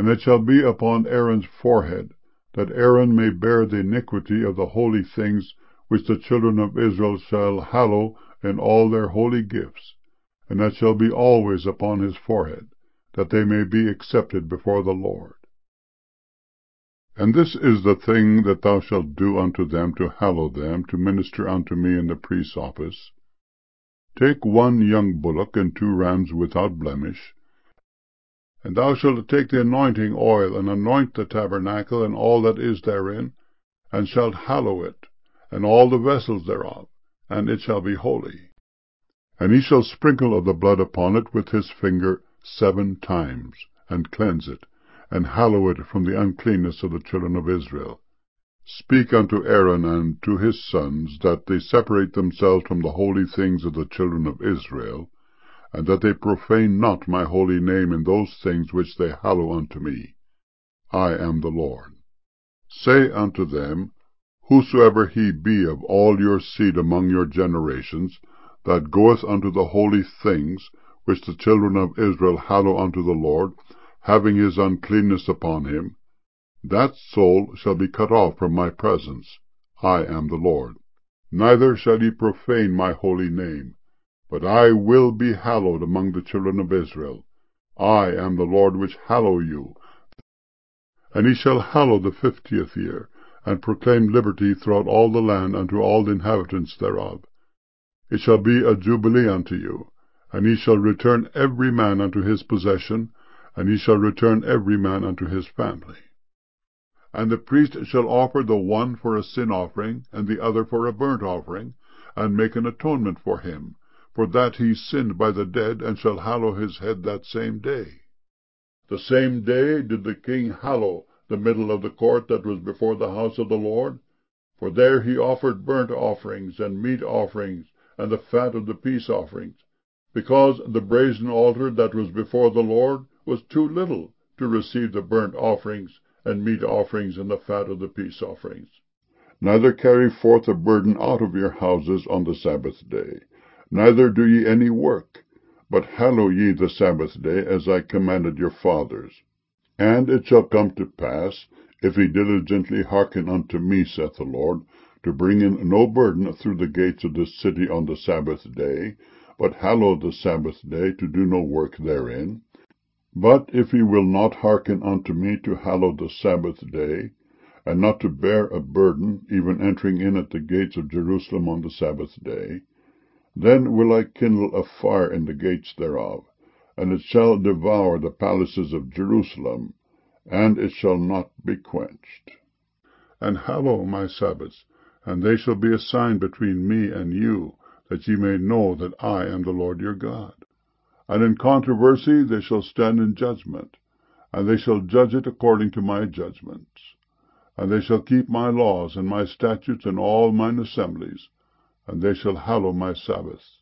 And it shall be upon Aaron's forehead, that Aaron may bear the iniquity of the holy things which the children of Israel shall hallow in all their holy gifts, and that shall be always upon his forehead, that they may be accepted before the Lord. And this is the thing that thou shalt do unto them to hallow them, to minister unto me in the priest's office. Take 1 young bullock and 2 rams without blemish, and thou shalt take the anointing oil, and anoint the tabernacle and all that is therein, and shalt hallow it, and all the vessels thereof, and it shall be holy. And he shall sprinkle of the blood upon it with his finger 7 times, and cleanse it, and hallow it from the uncleanness of the children of Israel. Speak unto Aaron and to his sons, that they separate themselves from the holy things of the children of Israel, and that they profane not my holy name in those things which they hallow unto me. I am the Lord. Say unto them, Whosoever he be of all your seed among your generations, that goeth unto the holy things which the children of Israel hallow unto the Lord, having his uncleanness upon him, that soul shall be cut off from my presence. I am the Lord. Neither shall he profane my holy name, but I will be hallowed among the children of Israel. I am the Lord which hallow you. And he shall hallow the 50th year, and proclaim liberty throughout all the land unto all the inhabitants thereof. It shall be a jubilee unto you, and ye shall return every man unto his possession, and ye shall return every man unto his family. And the priest shall offer the one for a sin offering, and the other for a burnt offering, and make an atonement for him, for that he sinned by the dead, and shall hallow his head that same day. The same day did the king hallow the middle of the court that was before the house of the Lord, for there he offered burnt offerings and meat offerings, and the fat of the peace offerings, because the brazen altar that was before the Lord was too little to receive the burnt offerings and meat offerings and the fat of the peace offerings. Neither carry forth a burden out of your houses on the Sabbath day, neither do ye any work, but hallow ye the Sabbath day, as I commanded your fathers. And it shall come to pass, if ye diligently hearken unto me, saith the Lord, to bring in no burden through the gates of this city on the Sabbath day, but hallow the Sabbath day, to do no work therein. But if ye will not hearken unto me to hallow the Sabbath day, and not to bear a burden, even entering in at the gates of Jerusalem on the Sabbath day, then will I kindle a fire in the gates thereof, and it shall devour the palaces of Jerusalem, and it shall not be quenched. And hallow my Sabbaths, and they shall be a sign between me and you, that ye may know that I am the Lord your God. And in controversy they shall stand in judgment, and they shall judge it according to my judgments. And they shall keep my laws and my statutes in all mine assemblies, and they shall hallow my Sabbaths.